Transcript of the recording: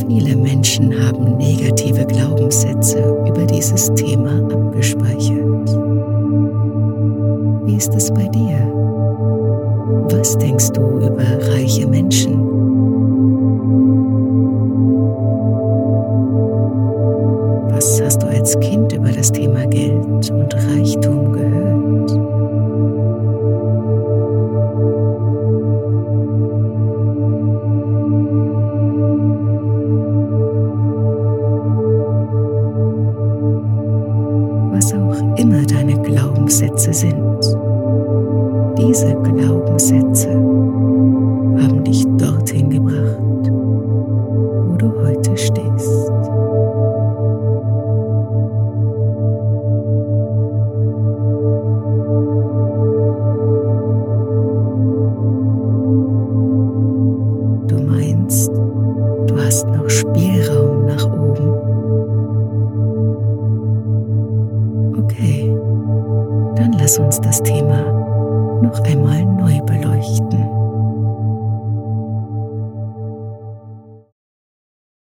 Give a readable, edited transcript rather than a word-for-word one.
Viele Menschen haben negative Glaubenssätze über dieses Thema abgespeichert. Wie ist es bei dir? Was denkst du über reiche Menschen? Was hast du als Kind über das Thema Geld und Reichtum gehört? Was auch immer deine Glaubenssätze sind, diese Glaubenssätze haben dich dorthin gebracht, wo du heute stehst. Du meinst, du hast noch Spielraum nach oben? Okay, dann lass uns das Thema noch einmal neu beleuchten.